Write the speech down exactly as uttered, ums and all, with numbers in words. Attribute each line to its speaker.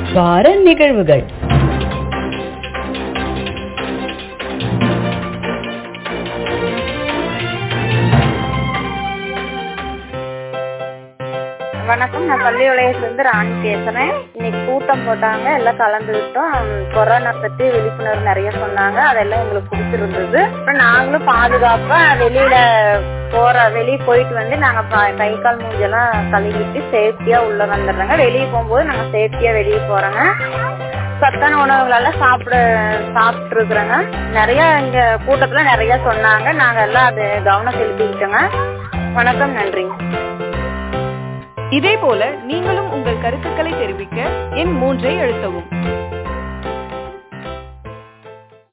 Speaker 1: வார நிகழ்வுகள்.
Speaker 2: வணக்கம், நான் பள்ளி வளையத்திலிருந்து ராணி பேசுறேன். இன்னைக்கு கூட்டம் போட்டாங்க, எல்லாம் கலந்துக்கிட்டோம். கொரோனா பத்தி விழிப்புணர்வு நிறைய சொன்னாங்க, அதெல்லாம் எங்களுக்கு பிடிச்சிருந்தது. அப்புறம் நாங்களும் பாதுகாப்பா வெளியில போற வெளியே போயிட்டு வந்து நாங்க கை கால் மூஞ்செல்லாம் கழுவிட்டு சேஃப்டியா உள்ள வந்துடுறோங்க. வெளியே போகும்போது நாங்க சேஃப்டியா வெளியே போறோங்க. சத்தான உணவுகளெல்லாம் சாப்பிட சாப்பிட்டு இருக்கிறோங்க. நிறைய இங்க கூட்டத்துல நிறைய சொன்னாங்க, நாங்க எல்லாம் அது கவனம் செலுத்திக்கிட்டோங்க. வணக்கம், நன்றிங்க.
Speaker 3: இதே போல நீங்களும் உங்கள் கருத்துக்களை தெரிவிக்க எண் மூன்றை அழுத்தவும்.